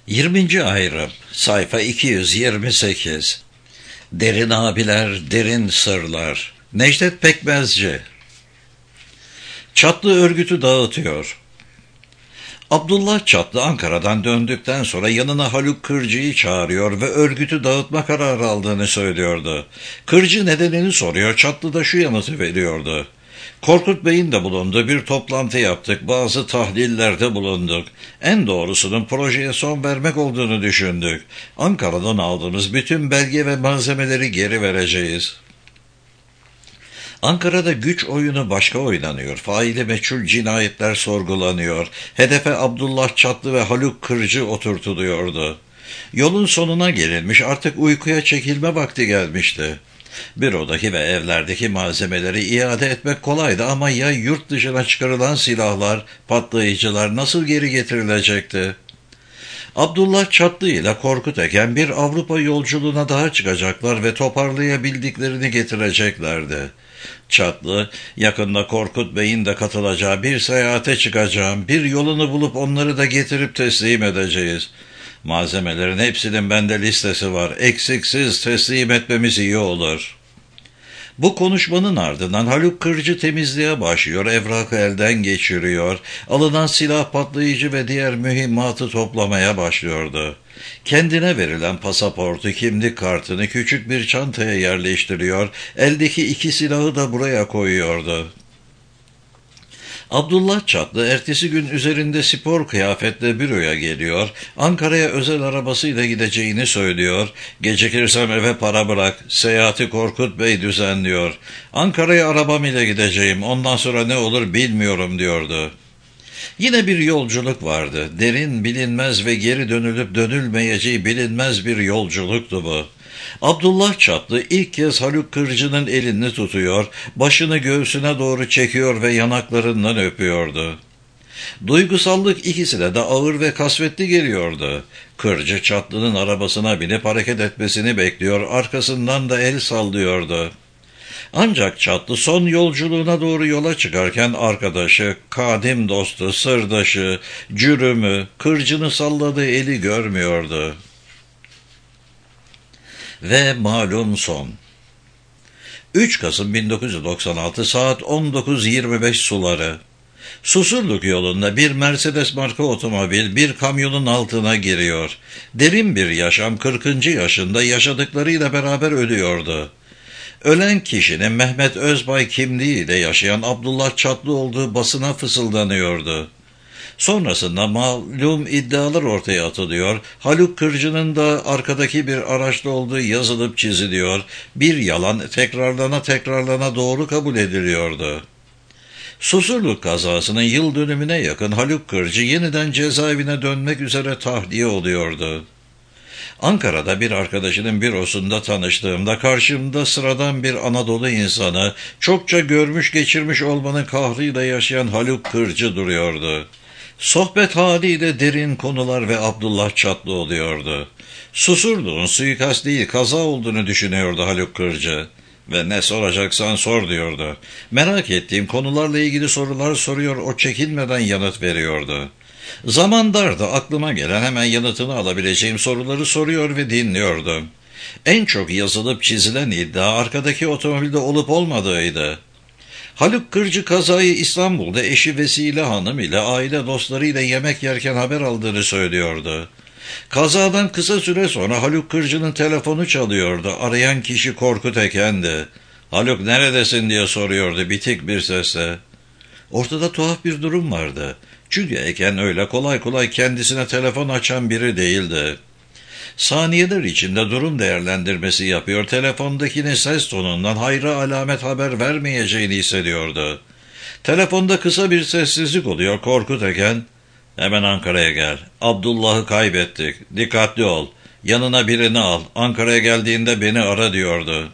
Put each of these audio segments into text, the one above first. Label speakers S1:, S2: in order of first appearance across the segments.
S1: 20. ayrım, sayfa 228. Derin abiler, derin sırlar. Necdet Pekmezci. Çatlı örgütü dağıtıyor. Abdullah Çatlı Ankara'dan döndükten sonra yanına Haluk Kırcı'yı çağırıyor ve örgütü dağıtma kararı aldığını söylüyordu. Kırcı nedenini soruyor, Çatlı da şu yanıtı veriyordu. Korkut Bey'in de bulunduğu bir toplantı yaptık, bazı tahlillerde bulunduk. En doğrusunun projeye son vermek olduğunu düşündük. Ankara'dan aldığımız bütün belge ve malzemeleri geri vereceğiz. Ankara'da güç oyunu başka oynanıyor. Faili meçhul cinayetler sorgulanıyor. Hedefe Abdullah Çatlı ve Haluk Kırcı oturtuluyordu. Yolun sonuna gelinmiş, artık uykuya çekilme vakti gelmişti. Bürodaki ve evlerdeki malzemeleri iade etmek kolaydı ama ya yurt dışına çıkarılan silahlar, patlayıcılar nasıl geri getirilecekti? Abdullah Çatlı ile Korkut Eken bir Avrupa yolculuğuna daha çıkacaklar ve toparlayabildiklerini getireceklerdi. Çatlı, yakında Korkut Bey'in de katılacağı bir seyahate çıkacağım, bir yolunu bulup onları da getirip teslim edeceğiz. Malzemelerin hepsinin bende listesi var, eksiksiz teslim etmemiz iyi olur. Bu konuşmanın ardından Haluk Kırcı temizliğe başlıyor, evrakı elden geçiriyor, alınan silah, patlayıcı ve diğer mühimmatı toplamaya başlıyordu. Kendine verilen pasaportu, kimlik kartını küçük bir çantaya yerleştiriyor, eldeki 2 silahı da buraya koyuyordu. Abdullah Çatlı ertesi gün üzerinde spor kıyafetle büroya geliyor, Ankara'ya özel arabasıyla gideceğini söylüyor, gecikirsem eve para bırak, seyahati Korkut Bey düzenliyor, Ankara'ya arabam ile gideceğim, ondan sonra ne olur bilmiyorum diyordu. Yine bir yolculuk vardı, derin, bilinmez ve geri dönülüp dönülmeyeceği bilinmez bir yolculuktu bu. Abdullah Çatlı ilk kez Haluk Kırcı'nın elini tutuyor, başını göğsüne doğru çekiyor ve yanaklarından öpüyordu. Duygusallık ikisine de ağır ve kasvetli geliyordu. Kırcı Çatlı'nın arabasına binip hareket etmesini bekliyor, arkasından da el sallıyordu. Ancak Çatlı son yolculuğuna doğru yola çıkarken arkadaşı, kadim dostu, sırdaşı, cürümü, Kırcı'nın salladığı eli görmüyordu. Ve malum son. 3 Kasım 1996 saat 19.25 suları. Susurluk yolunda bir Mercedes marka otomobil bir kamyonun altına giriyor. Derin bir yaşam, 40. yaşında yaşadıklarıyla beraber ölüyordu. Ölen kişinin Mehmet Özbay kimliğiyle yaşayan Abdullah Çatlı olduğu basına fısıldanıyordu. Sonrasında malum iddialar ortaya atılıyor, Haluk Kırcı'nın da arkadaki bir araçta olduğu yazılıp çiziliyor, bir yalan tekrarlana doğru kabul ediliyordu. Susurluk kazasının yıl dönümüne yakın Haluk Kırcı yeniden cezaevine dönmek üzere tahliye oluyordu. Ankara'da bir arkadaşının bürosunda tanıştığımda karşımda sıradan bir Anadolu insanı, çokça görmüş geçirmiş olmanın kahrıyla yaşayan Haluk Kırcı duruyordu. Sohbet haliyle derin konular ve Abdullah Çatlı oluyordu. Susurluğun suikast değil kaza olduğunu düşünüyordu Haluk Kırcı. Ve ne soracaksan sor diyordu. Merak ettiğim konularla ilgili sorular soruyor, o çekinmeden yanıt veriyordu. Zaman dardı, aklıma gelen hemen yanıtını alabileceğim soruları soruyor ve dinliyordum. En çok yazılıp çizilen iddia arkadaki otomobilde olup olmadığıydı. Haluk Kırcı kazayı İstanbul'da eşi Vesile Hanım ile aile dostlarıyla yemek yerken haber aldığını söylüyordu. Kazadan kısa süre sonra Haluk Kırcı'nın telefonu çalıyordu. Arayan kişi Korkut Eken'di. Haluk neredesin diye soruyordu bitik bir sesle. Ortada tuhaf bir durum vardı. Çünkü Eken öyle kolay kolay kendisine telefon açan biri değildi. Saniyeler içinde durum değerlendirmesi yapıyor, telefondakinin ses tonundan hayra alamet haber vermeyeceğini hissediyordu. Telefonda kısa bir sessizlik oluyor. Korkut Eken, hemen Ankara'ya gel, Abdullah'ı kaybettik, dikkatli ol, yanına birini al, Ankara'ya geldiğinde beni ara diyordu.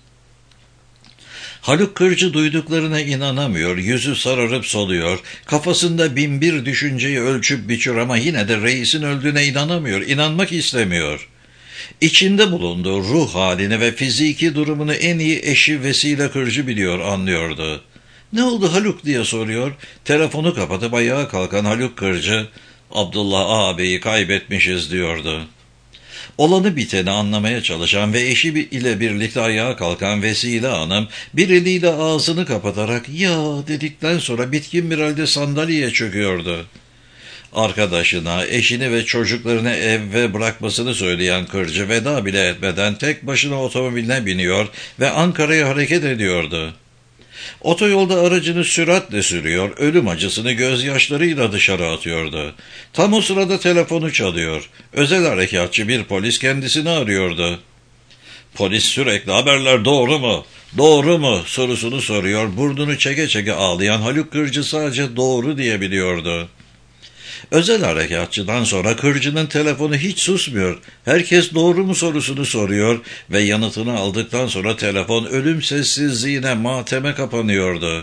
S1: Haluk Kırcı duyduklarına inanamıyor, yüzü sararıp soluyor, kafasında binbir düşünceyi ölçüp biçiyor ama yine de reisin öldüğüne inanamıyor, inanmak istemiyor. İçinde bulunduğu ruh halini ve fiziki durumunu en iyi eşi Vesile Kırcı biliyor, anlıyordu. Ne oldu Haluk diye soruyor, telefonu kapatıp ayağa kalkan Haluk Kırcı, Abdullah ağabeyi kaybetmişiz diyordu. Olanı biteni anlamaya çalışan ve eşi ile birlikte ayağa kalkan Vesile Hanım bir eliyle ağzını kapatarak "ya" dedikten sonra bitkin bir halde sandalyeye çöküyordu. Arkadaşına, eşini ve çocuklarını eve bırakmasını söyleyen Kırcı veda bile etmeden tek başına otomobiline biniyor ve Ankara'ya hareket ediyordu. Otoyolda aracını süratle sürüyor, ölüm acısını gözyaşlarıyla dışarı atıyordu. Tam o sırada telefonu çalıyor. Özel harekatçı bir polis kendisini arıyordu. Polis sürekli "haberler doğru mu? Doğru mu?" sorusunu soruyor. Burnunu çeke çeke ağlayan Haluk Kırcı sadece "doğru" diyebiliyordu. Özel harekatçıdan sonra Kırcı'nın telefonu hiç susmuyor. Herkes "doğru mu?" sorusunu soruyor ve yanıtını aldıktan sonra telefon ölüm sessizliğine, mateme kapanıyordu.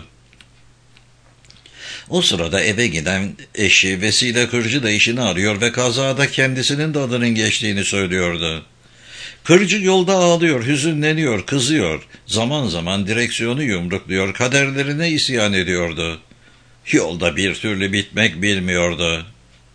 S1: O sırada eve giden eşi Vesile Kırcı da işini arıyor ve kazada kendisinin de adının geçtiğini söylüyordu. Kırcı yolda ağlıyor, hüzünleniyor, kızıyor. Zaman zaman direksiyonu yumrukluyor, kaderlerine isyan ediyordu. Yolda bir türlü bitmek bilmiyordu.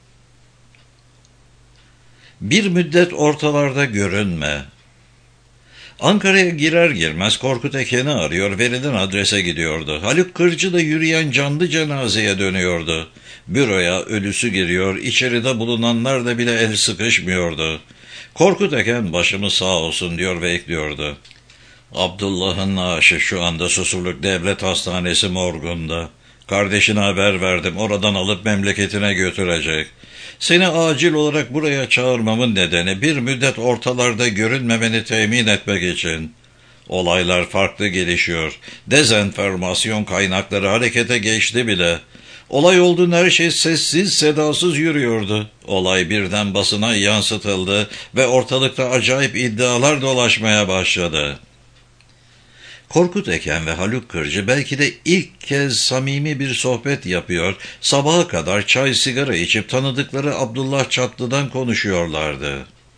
S1: Bir müddet ortalarda görünme. Ankara'ya girer girmez Korkut Eken'i arıyor, verilen adrese gidiyordu. Haluk Kırcı da yürüyen canlı cenazeye dönüyordu. Büroya ölüsü giriyor, içeride bulunanlar da bile el sıkışmıyordu. Korkut Eken "başımız sağ olsun" diyor ve ekliyordu: "Abdullah'ın naaşı şu anda Susurluk Devlet Hastanesi morgunda. Kardeşine haber verdim, oradan alıp memleketine götürecek. Seni acil olarak buraya çağırmamın nedeni bir müddet ortalarda görünmemeni temin etmek için. Olaylar farklı gelişiyor. Dezenformasyon kaynakları harekete geçti bile. Olay olduğunda her şey sessiz sedasız yürüyordu. Olay birden basına yansıtıldı ve ortalıkta acayip iddialar dolaşmaya başladı." Korkut Eken ve Haluk Kırcı belki de ilk kez samimi bir sohbet yapıyor, sabaha kadar çay sigara içip tanıdıkları Abdullah Çatlı'dan konuşuyorlardı.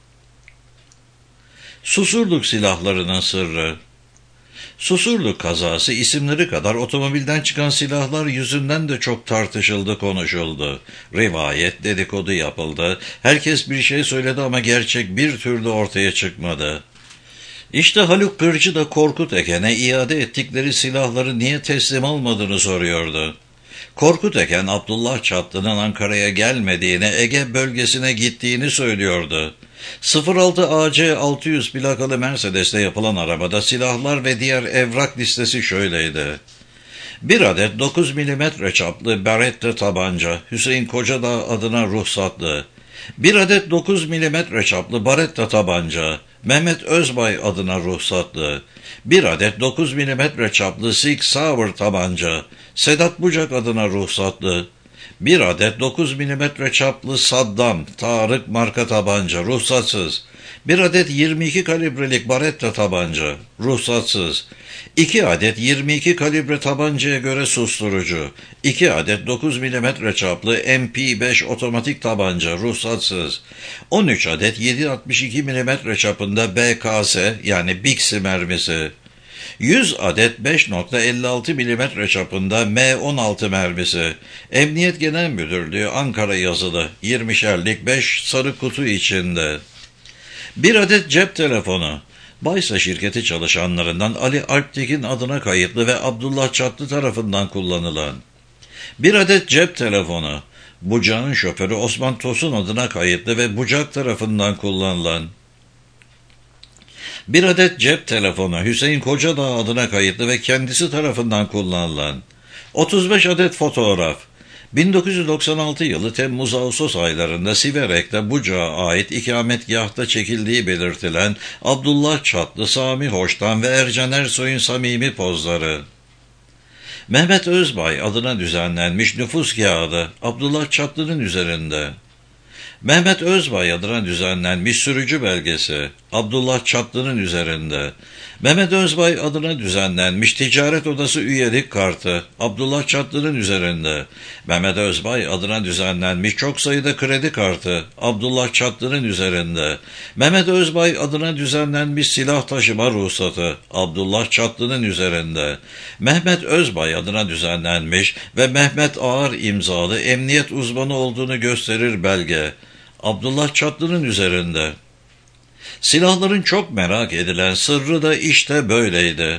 S1: Susurluk silahlarının sırrı. Susurluk kazası isimleri kadar otomobilden çıkan silahlar yüzünden de çok tartışıldı, konuşuldu. Rivayet, dedikodu yapıldı. Herkes bir şey söyledi ama gerçek bir türlü ortaya çıkmadı. İşte Haluk Kırcı da Korkut Eken'e iade ettikleri silahları niye teslim almadığını soruyordu. Korkut Eken, Abdullah Çatlı'nın Ankara'ya gelmediğini, Ege bölgesine gittiğini söylüyordu. 06 AC 600 plakalı Mercedes'te yapılan arabada silahlar ve diğer evrak listesi şöyleydi: 1 adet 9 milimetre çaplı Beretta tabanca, Hüseyin Kocadağ adına ruhsatlı. 1 adet 9 milimetre çaplı Beretta tabanca, Mehmet Özbay adına ruhsatlı. 1 adet 9 milimetre çaplı Sig Sauer tabanca, Sedat Bucak adına ruhsatlı. 1 adet 9 milimetre çaplı Saddam, Tarık marka tabanca, ruhsatsız. 1 adet 22 kalibrelik Beretta tabanca, ruhsatsız. 2 adet 22 kalibre tabancaya göre susturucu. 2 adet 9 milimetre çaplı MP5 otomatik tabanca, ruhsatsız. 13 adet 7.62 milimetre çapında BKS yani Bixi mermisi. 100 adet 5.56 milimetre çapında M16 mermisi. Emniyet Genel Müdürlüğü Ankara yazılı 20'şerlik 5 sarı kutu içinde. 1 adet cep telefonu. Baysa şirketi çalışanlarından Ali Alptekin adına kayıtlı ve Abdullah Çatlı tarafından kullanılan. 1 adet cep telefonu. Bucak'ın şoförü Osman Tosun adına kayıtlı ve Bucak tarafından kullanılan. 1 adet cep telefonu Hüseyin Kocadağ adına kayıtlı ve kendisi tarafından kullanılan. 35 adet fotoğraf. 1996 yılı Temmuz-Ağustos aylarında Siverek'te Bucak'a ait ikametgâhta çekildiği belirtilen Abdullah Çatlı, Sami Hoş'tan ve Ercan Ersoy'un samimi pozları. Mehmet Özbay adına düzenlenmiş nüfus kağıdı Abdullah Çatlı'nın üzerinde. Mehmet Özbay adına düzenlenmiş sürücü belgesi Abdullah Çatlı'nın üzerinde. Mehmet Özbay adına düzenlenmiş Ticaret Odası üyelik kartı Abdullah Çatlı'nın üzerinde. Mehmet Özbay adına düzenlenmiş çok sayıda kredi kartı Abdullah Çatlı'nın üzerinde. Mehmet Özbay adına düzenlenmiş silah taşıma ruhsatı Abdullah Çatlı'nın üzerinde. Mehmet Özbay adına düzenlenmiş ve Mehmet Ağar imzalı emniyet uzmanı olduğunu gösterir belge Abdullah Çatlı'nın üzerinde. Silahların çok merak edilen sırrı da işte böyleydi.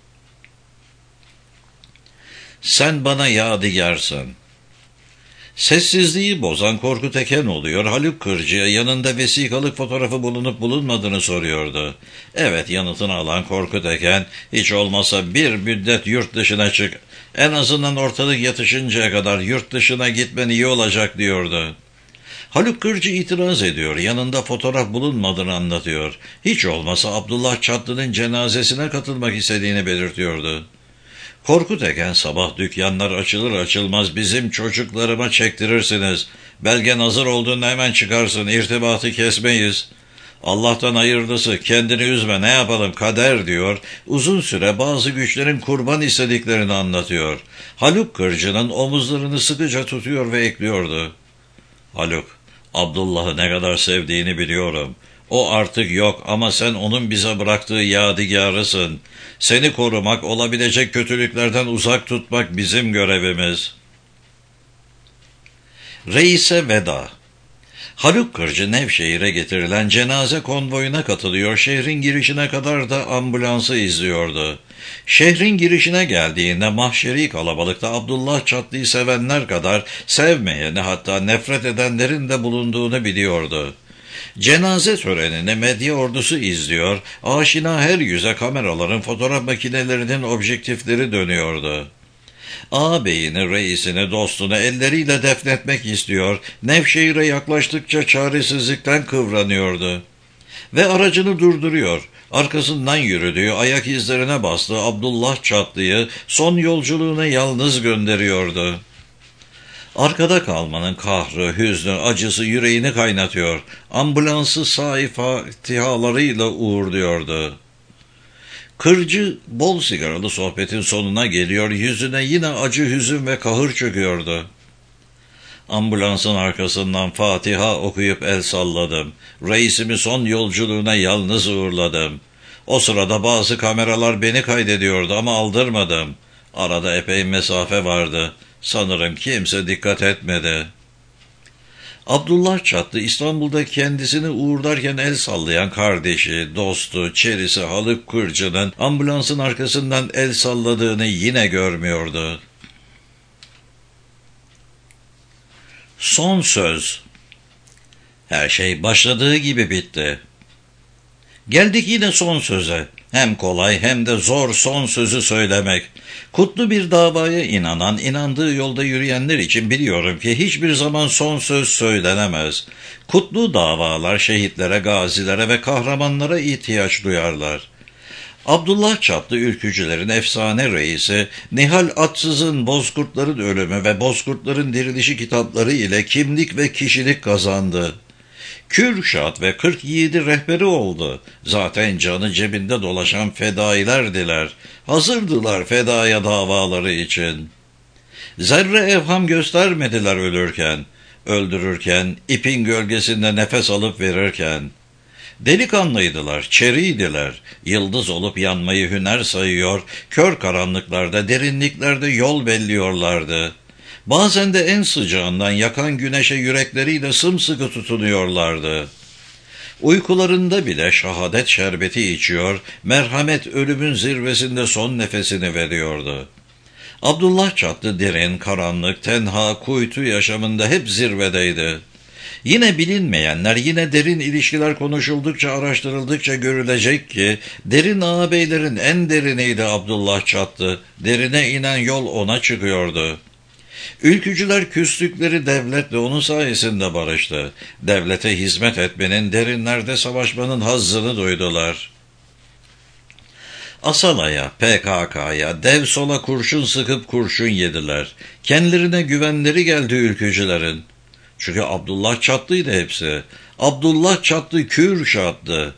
S1: Sen bana yadigarsın. Sessizliği bozan Korkut Eken oluyor. Haluk Kırcı'ya yanında vesikalık fotoğrafı bulunup bulunmadığını soruyordu. Evet, yanıtını alan Korkut Eken, hiç olmazsa bir müddet yurt dışına çık. En azından ortalık yatışıncaya kadar yurt dışına gitmen iyi olacak diyordu. Haluk Kırcı itiraz ediyor, yanında fotoğraf bulunmadığını anlatıyor. Hiç olmasa Abdullah Çatlı'nın cenazesine katılmak istediğini belirtiyordu. Korkut Eken, sabah dükkanlar açılır açılmaz bizim çocuklarıma çektirirsiniz. Belgen hazır olduğunda hemen çıkarsın, irtibatı kesmeyiz. Allah'tan hayırlısı, kendini üzme, ne yapalım, kader diyor. Uzun süre bazı güçlerin kurban istediklerini anlatıyor. Haluk Kırcı'nın omuzlarını sıkıca tutuyor ve ekliyordu. Haluk, Abdullah'ı ne kadar sevdiğini biliyorum. O artık yok ama sen onun bize bıraktığı yadigarısın. Seni korumak, olabilecek kötülüklerden uzak tutmak bizim görevimiz. Reis'e veda. Haluk Kırcı Nevşehir'e getirilen cenaze konvoyuna katılıyor, şehrin girişine kadar da ambulansı izliyordu. Şehrin girişine geldiğinde mahşeri kalabalıkta Abdullah Çatlı'yı sevenler kadar sevmeyeni, hatta nefret edenlerin de bulunduğunu biliyordu. Cenaze törenini medya ordusu izliyor, aşina her yüze kameraların, fotoğraf makinelerinin objektifleri dönüyordu. Ağabeyini, reisini, dostunu elleriyle defnetmek istiyor, Nevşehir'e yaklaştıkça çaresizlikten kıvranıyordu. Ve aracını durduruyor, arkasından yürüdüğü, ayak izlerine bastığı Abdullah Çatlı'yı son yolculuğuna yalnız gönderiyordu. Arkada kalmanın kahrı, hüznü, acısı yüreğini kaynatıyor, ambulansı sahi fatihalarıyla uğurluyordu. Kırcı bol sigaralı sohbetin sonuna geliyor, yüzüne yine acı, hüzün ve kahır çöküyordu. Ambulansın arkasından Fatiha okuyup el salladım. Reisimi son yolculuğuna yalnız uğurladım. O sırada bazı kameralar beni kaydediyordu ama aldırmadım. Arada epey mesafe vardı. Sanırım kimse dikkat etmedi. Abdullah Çatlı İstanbul'da kendisini uğurlarken el sallayan kardeşi, dostu, çerisi Haluk Kırcı'nın ambulansın arkasından el salladığını yine görmüyordu. Son söz. Her şey başladığı gibi bitti. Geldik yine son söze. Hem kolay hem de zor son sözü söylemek. Kutlu bir davaya inanan, inandığı yolda yürüyenler için biliyorum ki hiçbir zaman son söz söylenemez. Kutlu davalar şehitlere, gazilere ve kahramanlara ihtiyaç duyarlar. Abdullah Çatlı ülkücülerin efsane reisi, Nihal Atsız'ın Bozkurtların Ölümü ve Bozkurtların Dirilişi kitapları ile kimlik ve kişilik kazandı. Kürşat ve 40 yiğidi rehberi oldu. Zaten canı cebinde dolaşan fedailerdiler. Hazırdılar fedaya davaları için. Zerre evham göstermediler ölürken, öldürürken, ipin gölgesinde nefes alıp verirken. Delikanlıydılar, çeriydiler, yıldız olup yanmayı hüner sayıyor, kör karanlıklarda, derinliklerde yol belliyorlardı. Bazen de en sıcağından yakan güneşe yürekleriyle sımsıkı tutunuyorlardı. Uykularında bile şehadet şerbeti içiyor, merhamet ölümün zirvesinde son nefesini veriyordu. Abdullah Çatlı derin, karanlık, tenha, kuytu yaşamında hep zirvedeydi. Yine bilinmeyenler, yine derin ilişkiler konuşuldukça, araştırıldıkça görülecek ki, derin ağabeylerin en deriniydi Abdullah Çatlı, derine inen yol ona çıkıyordu. Ülkücüler küslükleri devletle onun sayesinde barıştı. Devlete hizmet etmenin, derinlerde savaşmanın hazzını duydular. Asala'ya, PKK'ya, dev sola kurşun sıkıp kurşun yediler. Kendilerine güvenleri geldi ülkücülerin. Çünkü Abdullah Çatlı'ydı hepsi. Abdullah Çatlı Kürşat'tı.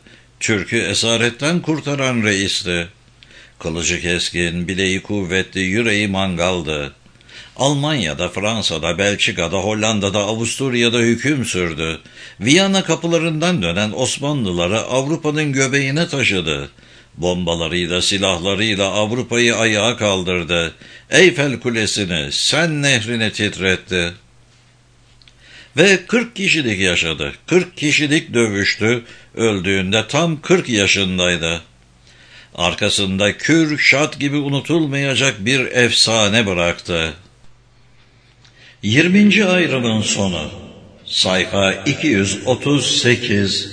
S1: Türk'ü esaretten kurtaran reisti. Kılıcı keskin, bileği kuvvetli, yüreği mangaldı. Almanya'da, Fransa'da, Belçika'da, Hollanda'da, Avusturya'da hüküm sürdü. Viyana kapılarından dönen Osmanlıları Avrupa'nın göbeğine taşıdı. Bombalarıyla, silahlarıyla Avrupa'yı ayağa kaldırdı. Eyfel Kulesi'ni, Sen Nehri'ni titretti. Ve 40 kişilik yaşadı. 40 kişilik dövüştü. Öldüğünde tam 40 yaşındaydı. Arkasında Kürşat gibi unutulmayacak bir efsane bıraktı. 20. ayrımın sonu. Sayfa 238.